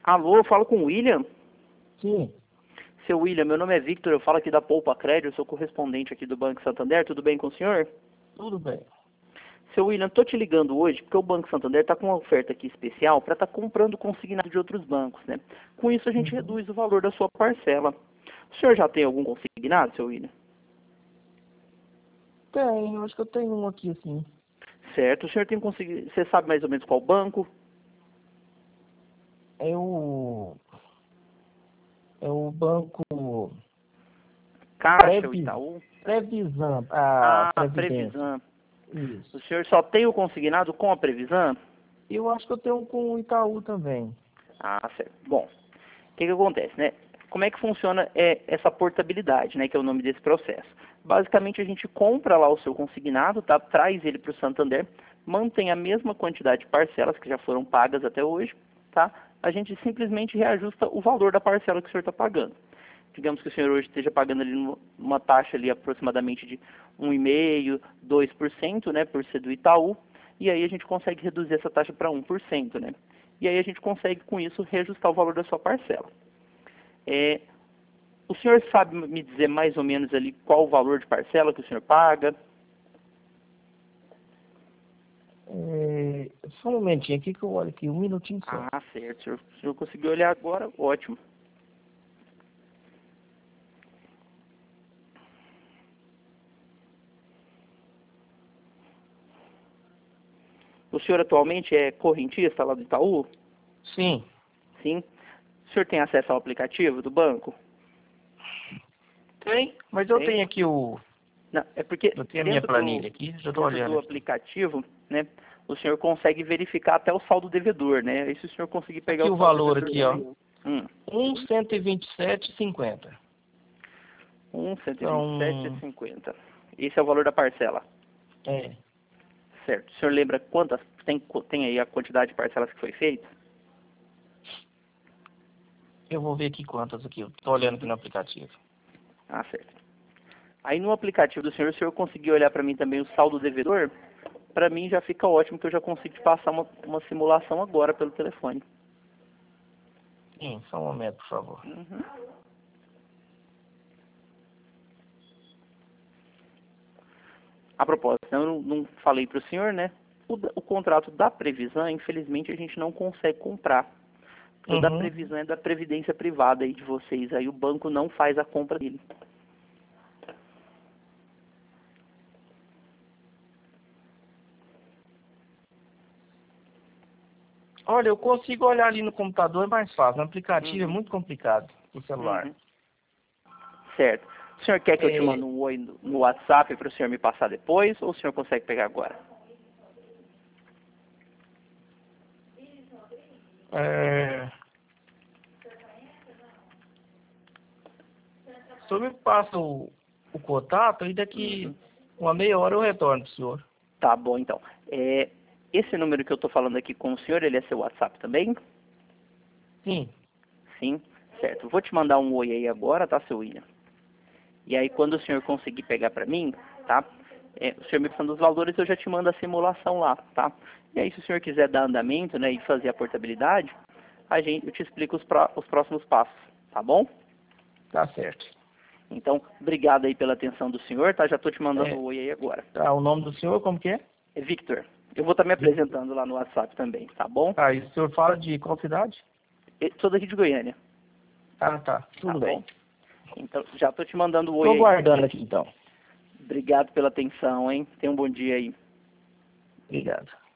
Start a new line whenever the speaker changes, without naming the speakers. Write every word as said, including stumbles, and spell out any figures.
Alô, eu falo com o William.
Sim,
Seu William, meu nome é Victor, eu falo aqui da Poupa Crédito, eu sou correspondente aqui do Banco Santander, tudo bem com o senhor?
tudo bem.
Seu William, estou te ligando hoje porque o Banco Santander está com uma oferta aqui especial para estar comprando consignado de outros bancos, né? Com isso a gente
Uhum.
reduz o valor da sua parcela. O senhor já tem algum consignado, seu William?
Tem, eu acho que eu tenho um aqui assim.
Certo, o senhor tem conseguido, você sabe mais ou menos qual banco?
É o, é o banco
Caixa, o
Previ,
Itaú?
Previsan, a
Ah,
Previdência.
Previsan. O
Isso.
senhor só tem o consignado com a Previsan?
Eu acho que eu tenho um com o Itaú também.
Ah, certo. Bom, o que que acontece, né? Como é que funciona é, essa portabilidade, né, que é o nome desse processo? Basicamente, a gente compra lá o seu consignado, tá? Traz ele para o Santander, mantém a mesma quantidade de parcelas que já foram pagas até hoje, tá? A gente simplesmente reajusta o valor da parcela que o senhor está pagando. Digamos que o senhor hoje esteja pagando ali numa- uma taxa ali aproximadamente de um vírgula cinco por cento, dois por cento, né, por ser do Itaú, e aí a gente consegue reduzir essa taxa para um por cento, né? E aí a gente consegue, com isso, reajustar o valor da sua parcela. É, o senhor sabe me dizer mais ou menos ali qual o valor de parcela que o senhor paga?
É, só um momentinho aqui que eu olho aqui, um minutinho só.
Ah, certo. O senhor, o senhor conseguiu olhar agora? Ótimo. O senhor atualmente é correntista lá do Itaú?
Sim,
Sim. O senhor tem acesso ao aplicativo do banco?
tem, mas eu
Tem.
tenho aqui o,
Não, é porque
eu tenho a minha
dentro do,
planilha aqui, já estou
dentro
olhando
do
aqui.
aplicativo, né, o senhor consegue verificar até o saldo devedor, né? E se o senhor conseguir pegar
Aqui
o
o
saldo
valor
devedor
aqui, ó,
também. Hum.
um cento e vinte e sete e cinquenta.
um, cento e vinte e sete e
Então,
cinquenta. Esse é o valor da parcela.
é,
Certo. O senhor lembra quantas, tem, tem aí a quantidade de parcelas que foi feita?
eu vou ver aqui quantas aqui, eu tô olhando aqui
Uhum.
no aplicativo.
Ah, certo. Aí no aplicativo do senhor, o senhor conseguir olhar para mim também o saldo devedor, para mim já fica ótimo, que eu já consigo te passar uma, uma simulação agora pelo telefone.
Sim, só um momento, por favor.
Uhum. A propósito, eu não, não falei para o senhor, né? O, da- o contrato da Previsan, infelizmente, a gente não consegue comprar. Porque o da
Uhum.
Previsan é da Previdência Privada aí de vocês. Aí o banco não faz a compra dele.
Olha, eu consigo olhar ali no computador, é mais fácil. No aplicativo é
Uhum.
muito complicado, no celular.
Uhum. Certo. O senhor quer que eu te
É,
mande um oi no no WhatsApp para o senhor me passar depois, ou o senhor consegue pegar agora?
é, o senhor me passa o, o contato e daqui
Uhum.
uma meia hora eu retorno pro senhor.
Tá bom, então. É, esse número que eu estou falando aqui com o senhor, ele é seu WhatsApp também?
Sim,
Sim, certo. Vou te mandar um oi aí agora, tá, seu William? E aí, quando o senhor conseguir pegar para mim, tá? É, o senhor me passando os valores, eu já te mando a simulação lá, tá? E aí, se o senhor quiser dar andamento, né, e fazer a portabilidade, a gente, eu te explico os, pró- os próximos passos, tá bom?
tá certo.
Então, obrigado aí pela atenção do senhor, tá? Já estou te mandando
É,
um oi aí agora.
tá, o nome do senhor como que é?
É Victor. Eu vou estar me
Victor.
apresentando lá no WhatsApp também, tá bom?
Ah, e o senhor fala de qual cidade?
Eu sou daqui de Goiânia,
Ah, tá,
tá
tudo
bom?
bem.
Então, já estou te mandando o oi
Tô
aí.
guardando aqui então.
Obrigado pela atenção, hein? Tenha um bom dia aí.
Obrigado.